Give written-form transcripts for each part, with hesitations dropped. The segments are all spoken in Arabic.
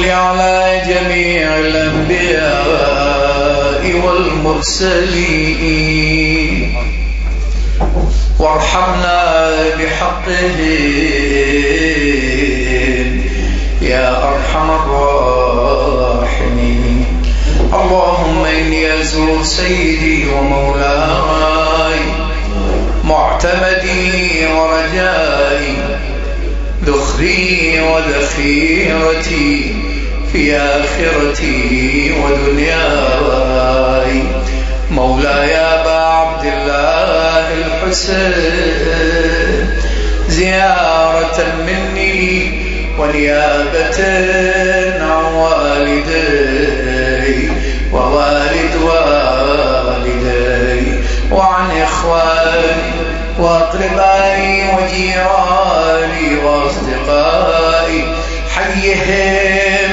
صل على جميع الأنبياء والمرسلين وارحمنا بحقهم يا أرحم الراحمين. اللهم إني أزور سيدي ومولاي معتمدي ورجائي ذخري وذخيرتي في آخرتي ودنياي مولاي أبا عبد الله الحسين زيارة مني ونيابة عن والدي ووالد والدي وعن إخواني وأقربائي وجيراني وأصدقائي حيهم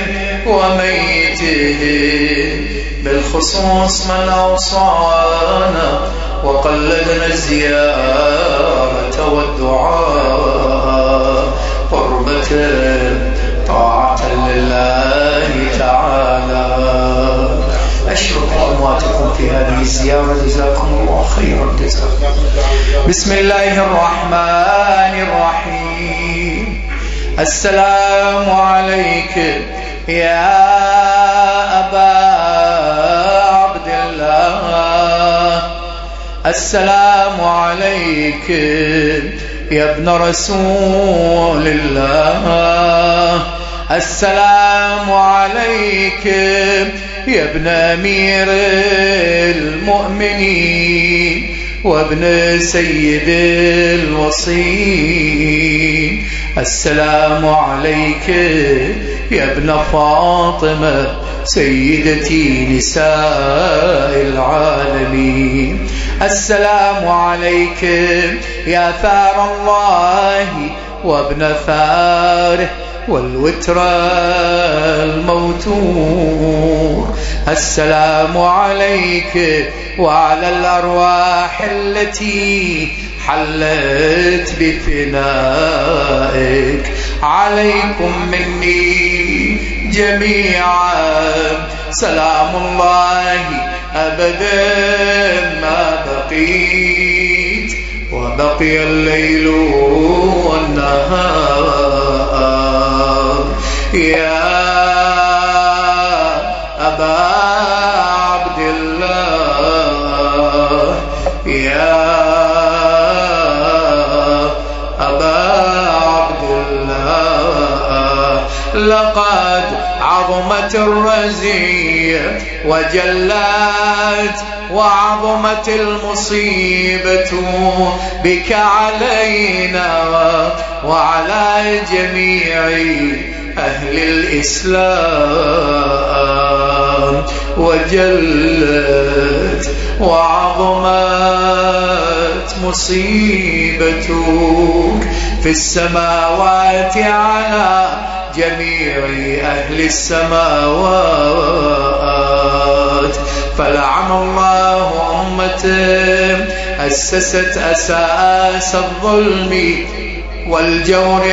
وميتهم، بالخصوص من أوصانا وقلدنا الزيارة والدعاء قربة طاعة لله تعالى. أشرف أمواتكم في هذه الزيارة، جزاكم الله خيرا الجزاء. بسم الله الرحمن الرحيم. السلام عليك يا أبا عبد الله، السلام عليك يا ابن رسول الله، السلام عليك يا ابن أمير المؤمنين وابن سيد الوصيين، السلام عليك يا ابن فاطمة سيدتي نساء العالمين، السلام عليك يا ثار الله وابن ثاره والوتر الموتور، السلام عليك وعلى الأرواح التي حلت بفنائك، عليكم مني جميعا سلام الله أبدا ما بقيت وبقي الليل والنهار. يا أبا عبد الله، يا أبا عبد الله، لقد عظمت الرزية وجلت وعظمت المصيبة بك علينا وعلى جميع أهل الإسلام، وجلت وعظمت مصيبتك في السماوات على جميع أهل السماوات، فلعن الله أمة أسست أساس الظلم والجور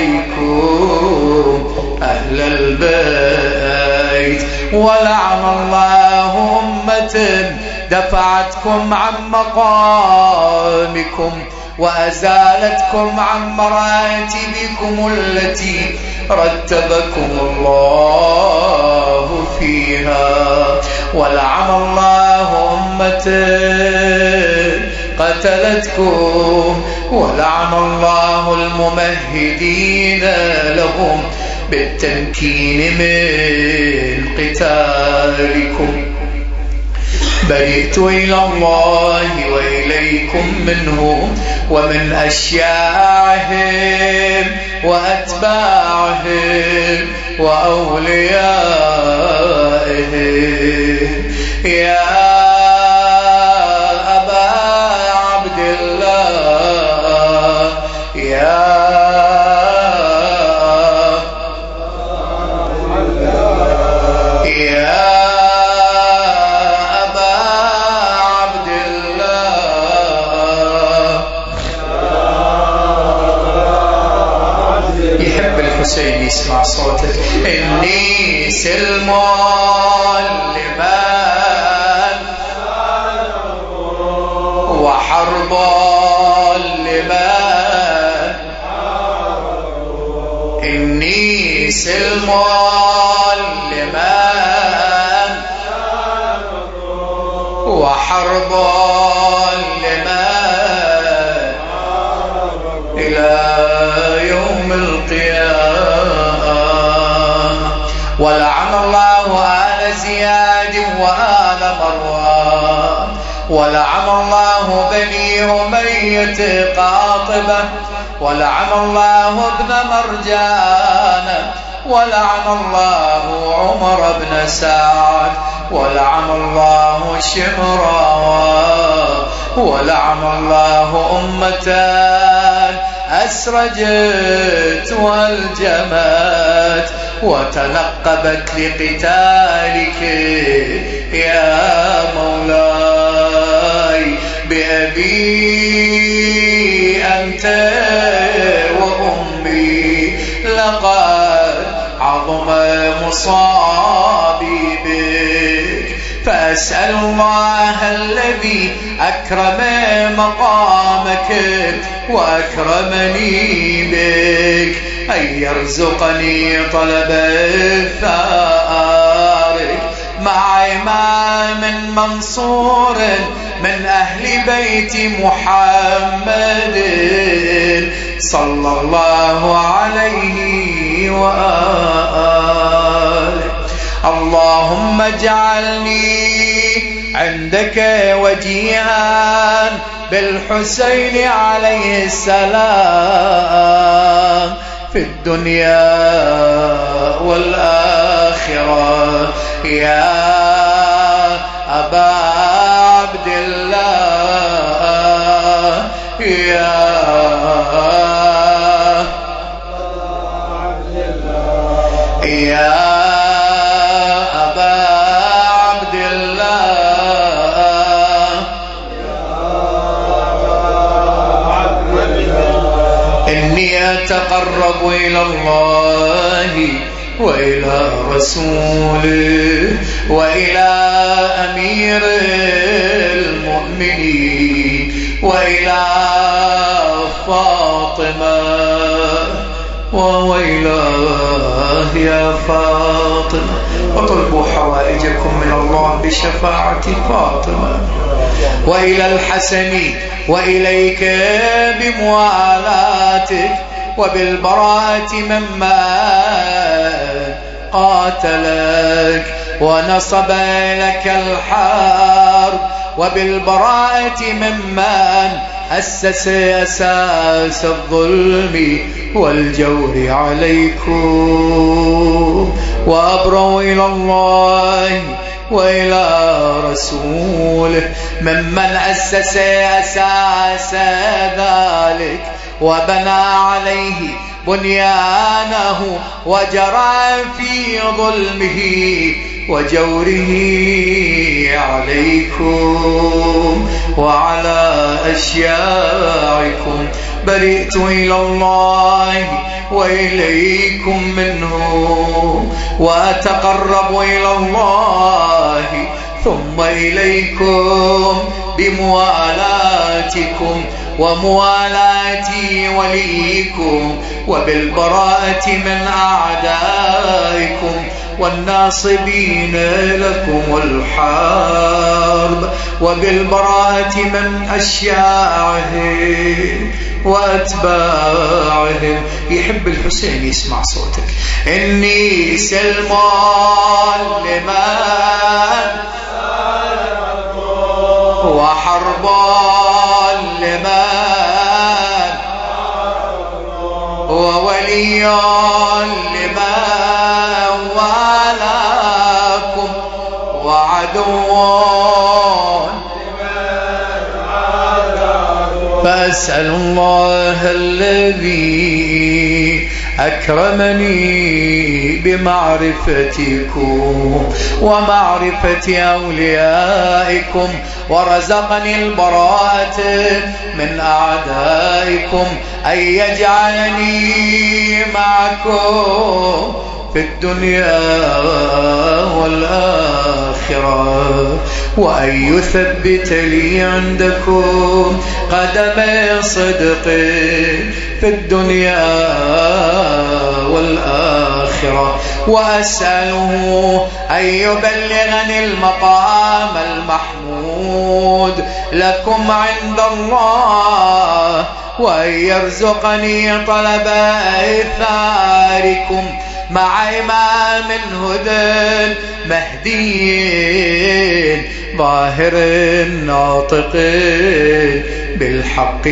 عليكم أهل البيت، ولعن الله أمة دفعتكم عن مقامكم وأزالتكم عن مراتبكم التي رتبكم الله فيها، ولعن الله أمة قتلتكم، ولعن الله الممهدين لهم بالتمكين من قتالكم. برئت إلى الله وإليكم منهم ومن أشياعهم وأتباعهم وأوليائهم. يا أبا عبد الله، يا يسمع صوتك. إني سلم لمن وحرب لمن إني سلم لمن وحرب لمن إلى يوم القيامة. ولعن الله آل زياد وآل مروان، ولعن الله بني أمية قاطبة، ولعن الله ابن مرجان، ولعن الله عمر بن سعد، ولعن الله شمرا، ولعن الله أمتان أسرجت والجمت وتنقبت لقتالك يا مولاي. بأبي أنت وأمي لقد عظم مصابي بك، فأسأل الله الذي أكرم مقامك وأكرمني بك أن يرزقني طلب ثارك مع إمام منصور من أهل بيت محمد صلى الله عليه وآله. اللهم اجعلني عندك وجيها بالحسين عليه السلام في الدنيا والآخرة يا أبا عبد الله يا أتقرب إلى الله وإلى رسوله وإلى أمير المؤمنين وإلى فاطمة وويلاه يا فاطمة، وطلبوا حوائجكم من الله بشفاعة فاطمة، وإلى الحسن وإليك بموالاتك وبالبراءة ممن قاتلك ونصب لك الحرب، وبالبراءة ممن أسس أساس الظلم والجور عليكم، وأبروا إلى الله وإلى رسوله ممن أسس أساس ذلك وبنى عليه بنيانه وجرى في ظلمه وجوره عليكم وعلى أشياعكم. برئت إلى الله وإليكم منه، وأتقرب إلى الله ثم إليكم بموالاتكم وموالاة وليكم، وبالبراءة من أعدائكم والناصبين لكم الحرب، وبالبراءة من أشياعهم وأتباعهم. يحب الحسين يسمع صوتك. إني سلم لمن وحرب لمن وولي لمن والاكم وعدو فأسأل الله الذي أكرمني بمعرفتكم ومعرفة أوليائكم ورزقني البراءة من أعدائكم أن يجعلني معكم في الدنيا والآخرة، وأن يثبت لي عندكم قدم صدق في الدنيا والآخرة، وأسأله أن يبلغني المقام المحمود لكم عند الله، وأن يرزقني طلب إثاركم مع إمام هدى مهدي ظاهر ناطق بالحق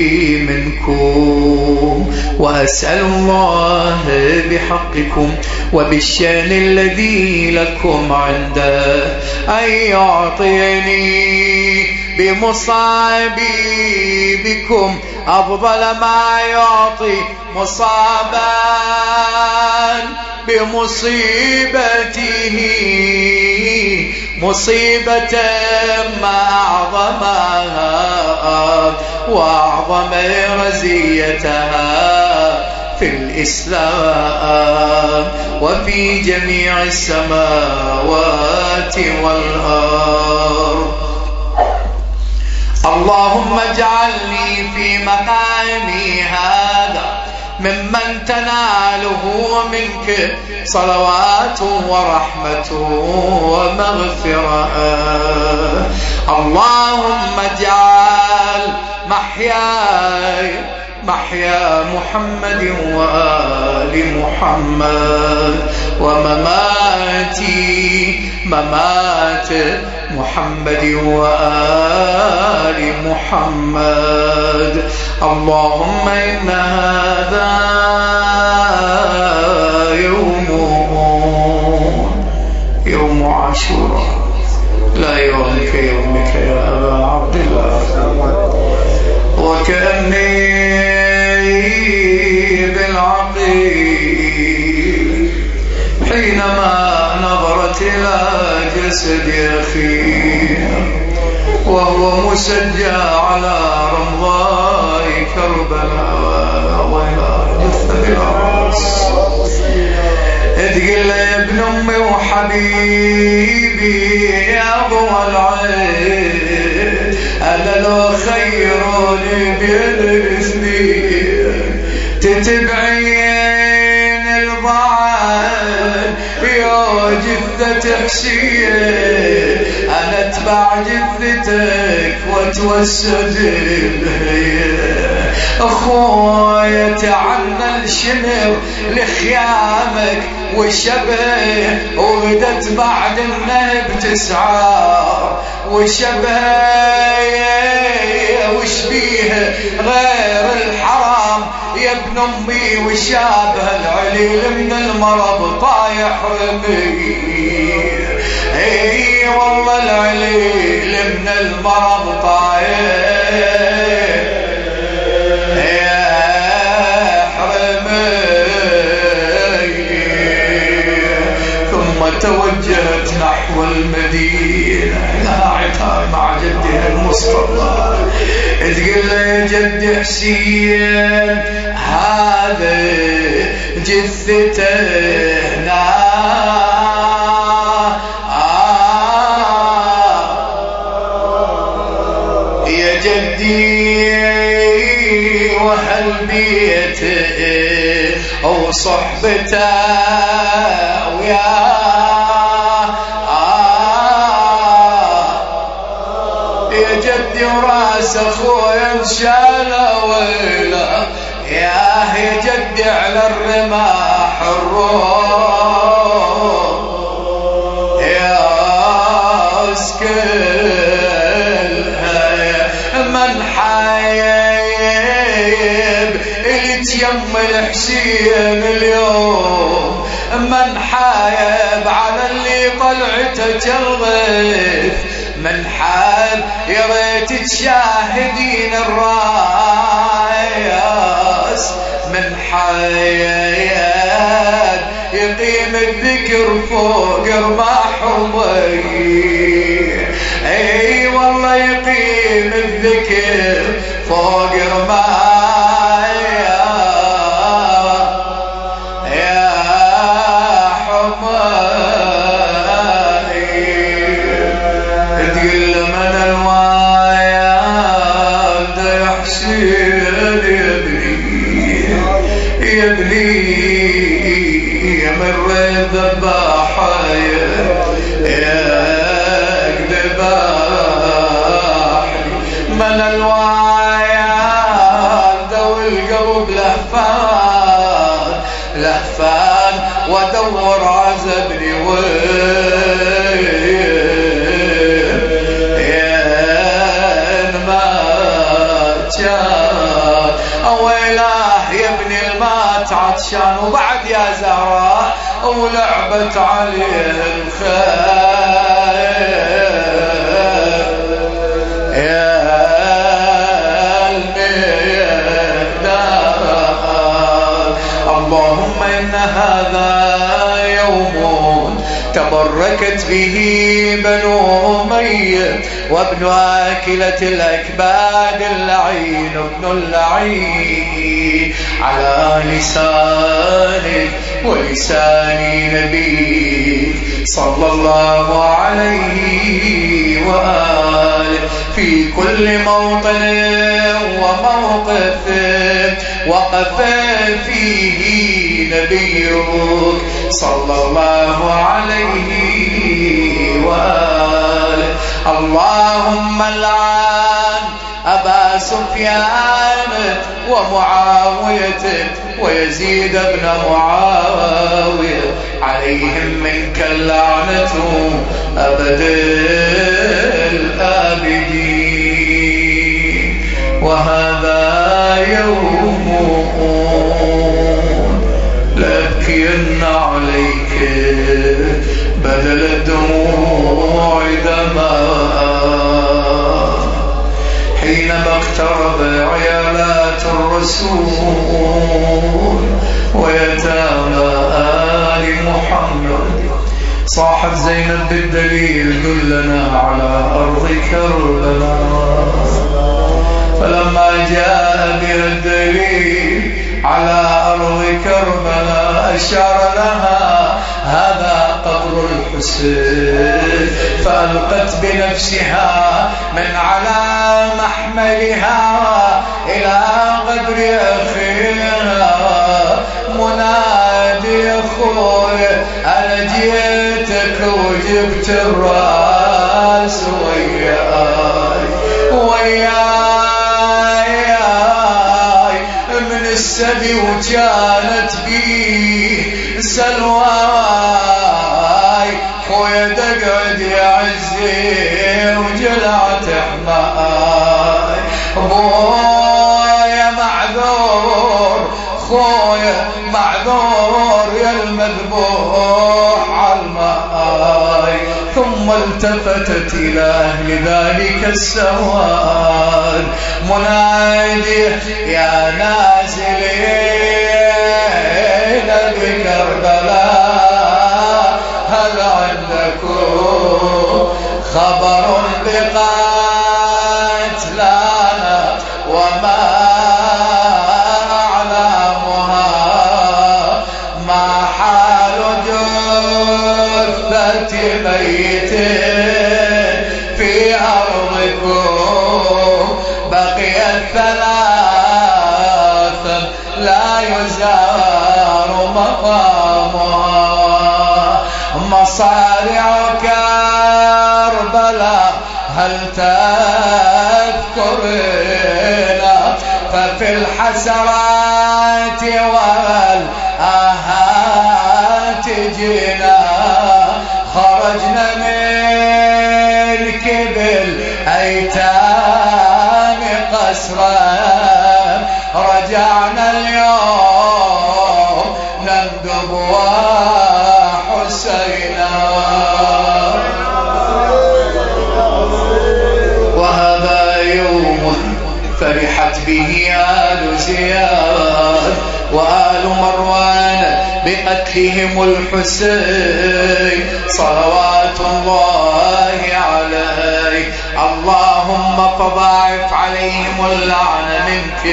منكم، وأسأل الله بحقكم وبالشأن الذي لكم عنده أن يعطيني بمصابي بكم أفضل ما يعطي مصابا بمصيبته مصيبة ما أعظمها وأعظم رزيتها في الإسلام وفي جميع السماوات والأرض. اللهم اجعلني في مقامي هذا ممن تناله منك صلوات ورحمة ومغفرة. اللهم اجعل محياي محيا محمد وآل محمد، ومماتي ممات محمد وآل محمد. اللهم إن هذا يوم عاشوراء لا يوم كيومك يا أبا عبد الله، وكأني بالعقيل حينما نظرت إلى جسد أخيه وهو مسجى على رمضاء كربلاء وإلى جثة العرس، تقول له يا ابن أمي وحبيبي يا أبو العين، أنا لو خيروني بين الاثنين تتبعين الضعان يا جثة حسين، أنا اتبع جثتك واتوسد الهيئة. أخويا تعنا الشمر لخيامك والشبه وغدت بعد النهب تسعار، وشبه وش بيه غير الحرام يا ابن أمي، وشابه العليل من المرض طايح رمي. اي والله العليل من المرض طايح توجهت نحو المدينة قاعدها مع جدها المصطفى، تقول له يا جد حسين هذا جثتنا يا جدي وهالبيت وصحبته ويا وراس اخويا انشاله ويله يا جدي على الرماح الروح يا اسكلها من حايب اليم الحسين اليوم، من حايب على اللي طلعته الغيث، من حال يا ريت تشاهدين الراياس، من حياد يقيم الذكر فوق رماح رمي. اي والله يقيم الذكر فوق رماح يا ذباحة ذباح من الوايا ذوي القلب لهفان ودور عزبني وين ما كان ويلاه يا ابني المات عطشان وبعد يا زهراء ولعبت عليه الخيل يا المهدان. اللهم إن هذا يوم تبركت به بنو أمية وابن آكلة الأكباد اللعين ابن اللعين على لسانك ولسان نبيك صلى الله عليه وآله في كل موطن وموقف وقف فيه نبيك صلى الله عليه وآله. اللهم لعن أبا سفيان ومعاوية ويزيد بن معاوية عليهم منك اللعنة أبد الآبدين. وهذا يوم لأبكين عليك بدل الدموع دماء حينما اقترب عيالات الرسول ويتامى آل محمد. صاحت زينب بالدليل دلنا على أرض كربلاء. فلما جاء بها الدليل على أرض كربلاء أشار لها هذا قبر الحسين فألقت بنفسها من على محملها إلى قبر أخيها منادي أخوي أنا جيتك وجبت الرأس وياي من السبي وكانت بيه سلواي خويا تقعد يا عزي وجلعت حماي بويا معذور خويا معذور يا المذبوح عالماي. ثم التفتت إلى أهل ذلك السواد منادي يا نازلين بكربلاء هل عندكم خبر بقتلانا وما أعلامها ما حال جثة ميت في أرضكم بقي الثلاث لا يزار مقامها مصارع كربلاء هل تذكرنا ففي الحسرات والآهات جينا خرجنا من كبل أيتام قسرا رجعنا اليوم نندب وحسينا. وهذا يوم فرحت به آل زياد وآل مروان بقتلهم الحسين صلوات الله عليه. اللهم فضاعف عليهم اللعن منك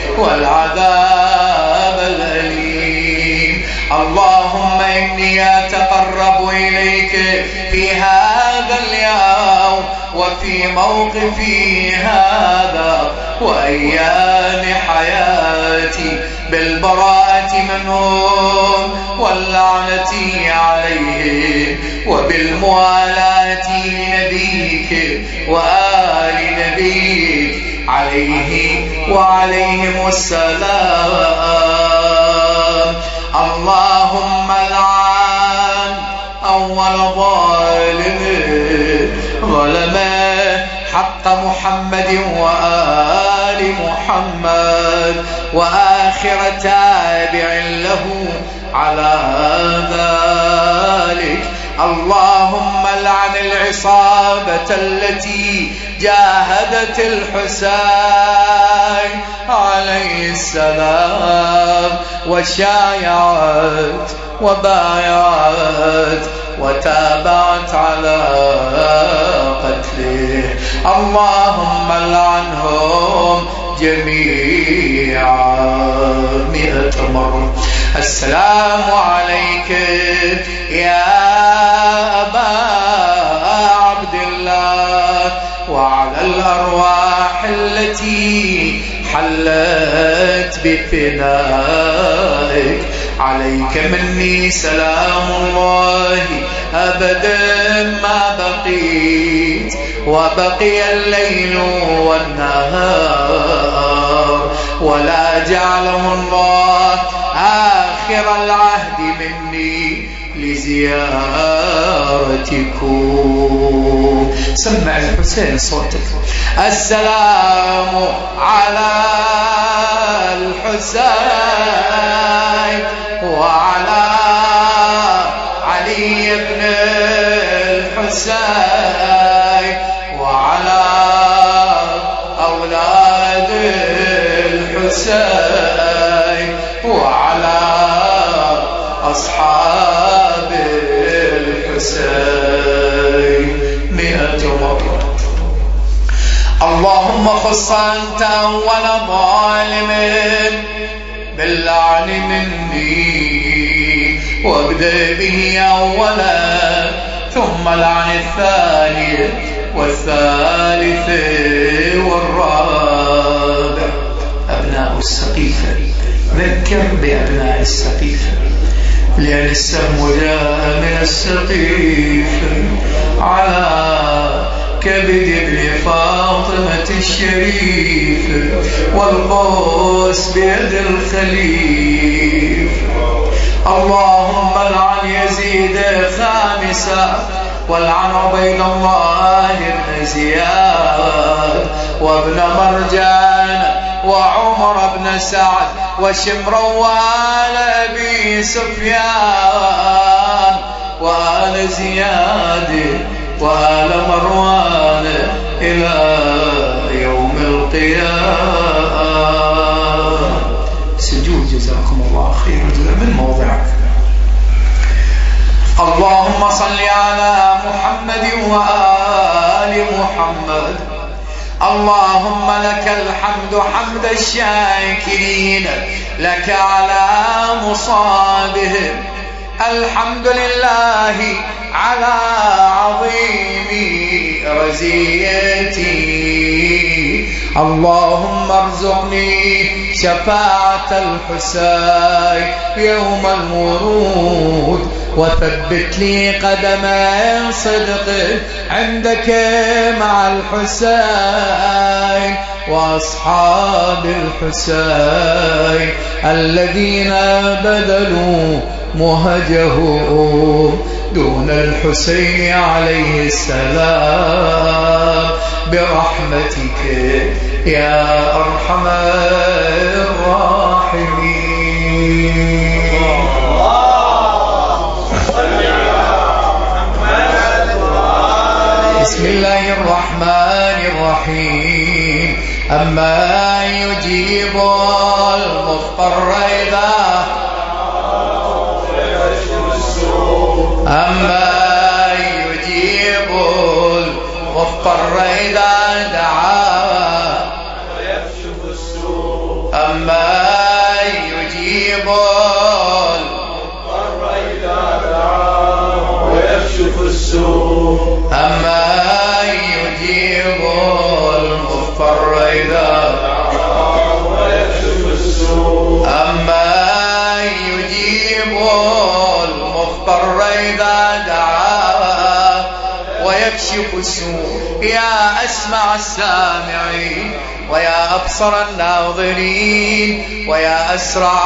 والعذاب الأليم. اللهم إني أتقرب إليك في هذا اليوم وفي موقفي هذا وأيام حياتي بالبراءة منهم واللعنة عليهم وبالموالاة نبيك وآل نبيك عليه وعليهم السلام. اللهم لعن أول ظالم ظلم حق محمد وآل محمد وآخر تابع له على ذلك. اللهم لعن العصابة التي جاهدت الحسين عليه السلام وشايعت وبايعت وتابعت على قتله. اللهم لعنهم جميعا 100 مرة. السلام عليك يا أبا عبد الله وعلى الأرواح التي حلت بفنائك. عليك مني سلام الله أبدا ما بقيت وبقي الليل والنهار، ولا جعله الله آخر العهد مني لزيارتكم. سمع الحسين صوتك. السلام على الحسين وعلى علي بن الحسين وعلى أولاد الحسين وعلى أصحاب الحسين 100 مرة. اللهم خص أنت أول ظالم باللعن مني وابدأ به أولا ثم لعن الثاني والثالث والرابع. أبناء السقيفة، ذكر بأبناء السقيفة لأن السهم جاء من السقيفة على كبد ابن فاطمة الشريف والقوس بيد الخليفة. اللهم لعن يزيد خامسا والعن عبيد الله بن زياد وابن مرجان وعمر بن سعد وشمروان أبي سفيان وآل زياد وآل مروان إلى يوم القيامة. سجود جزاكم الله خير من موضعك. اللهم صل على محمد وآل محمد. اللهم لك الحمد حمد الشاكرين لك على مصابهم. الحمد لله على عظيم رزيتي. اللهم ارزقني شفاعة الحسين يوم الورود وثبت لي قدمي صدق عندك مع الحسين وأصحاب الحسين الذين بذلوا مهجهم دون الحسين عليه السلام برحمتك يا أرحم الراحمين. بسم الله الرحمن الرحيم. أما يجيب المضطر إذا المضطر إذا دعا ويكشف السوء. أما يجيب المضطر إذا دعا ويكشف السوء. أما يجيب إذا ويكشف السوء أما يجيب المضطر إذا دعاه ويكشف السوء يا أسمع السامعين ويا أبصر الناظرين ويا أسرع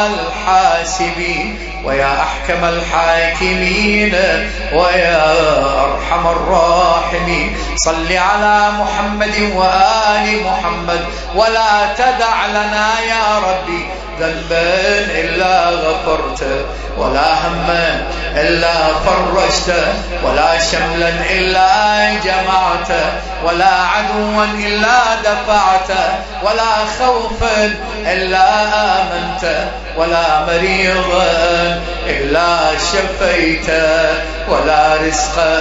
الحاسبين ويا أحكم الحاكمين ويا أرحم الراحمين صل على محمد وآل محمد ولا تدع لنا يا ربي ذنبا إلا غفرته ولا هما إلا فرجته ولا شملا إلا جمعته ولا عدوا إلا دفعته ولا خوفا إلا آمنته ولا مريضا إلا شفيته ولا رزقا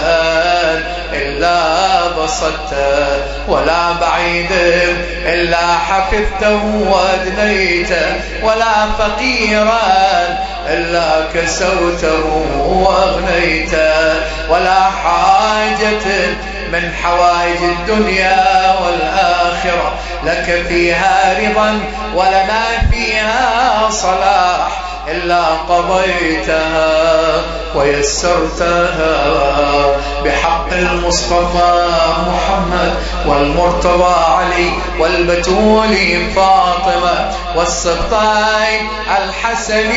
إلا بسطته ولا بعيد إلا حفظته وأدنيته ولا فقيرا إلا كسوته وأغنيته ولا حاجة من حوائج الدنيا والآخرة لك فيها رضا ولنا فيها صلاح إلا قضيتها ويسرتها بحق المصطفى محمد والمرتضى علي والبتول فاطمة والسبطين الحسن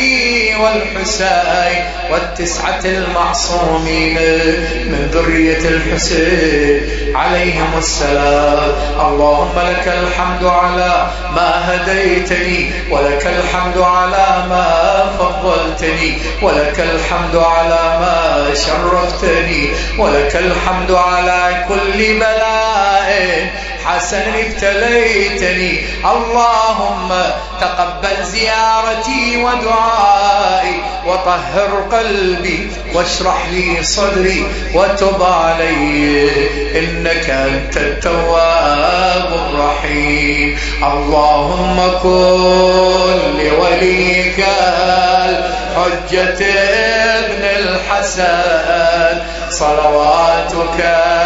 والحسين والتسعة المعصومين من ذرية الحسين عليهم السلام. اللهم لك الحمد على ما هديتني ولك الحمد على ما فضلتني ولك الحمد على ما شرفتني ولك الحمد على كل بلاء حسن ابتليتني. اللهم تقبل زيارتي ودعائي وطهر قلبي واشرح لي صدري وتب علي إنك أنت التواب الرحيم. اللهم كن لوليك الحجة ابن الحسن صلواتك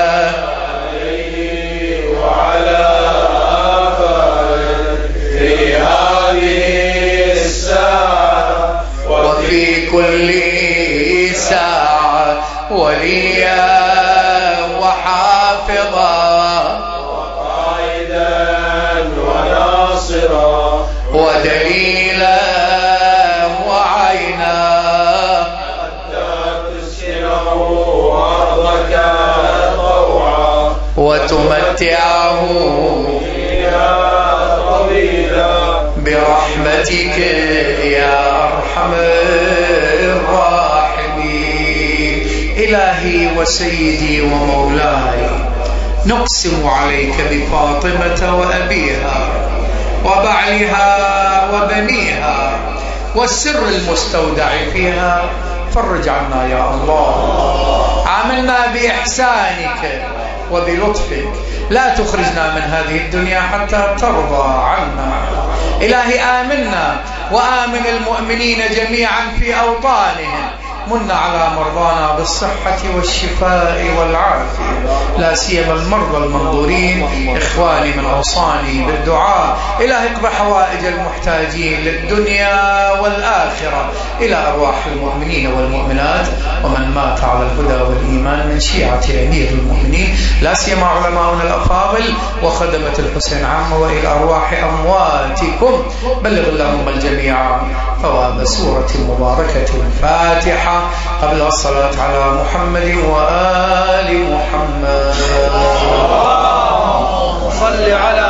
عليه وعلى آبائه في هذه الساعة وفي كل ساعة وليا وحافظا وقائدا وناصرا ودليلا وعينا حتى تسكنه أرضك طوعا وتمتعه فيها طويلا برحمتك يا أرحم الراحمين. إلهي وسيدي ومولاي نقسم عليك بفاطمة وأبيها وبعلها وبنيها والسر المستودع فيها فرج عنا يا الله. عاملنا بإحسانك وبلطفك لا تخرجنا من هذه الدنيا حتى ترضى عنا. إلهي آمنا وآمن المؤمنين جميعا في أوطانهم. من على مرضانا بالصحة والشفاء والعافية لا سيما المرضى المنظورين إخواني من أوصاني بالدعاء. إلهي اقض حوائج المحتاجين للدنيا والآخرة إلى أرواح المؤمنين والمؤمنات ومن مات على الهدى والإيمان من شيعة أمير المؤمنين لا سيما علماؤنا الأفاضل وخدمة الحسين عامة وإلى أرواح أمواتكم. بلغ اللهم الجميع ثواب سورة مباركة الفاتحة قبل الصلاة على محمد وآل محمد. صل على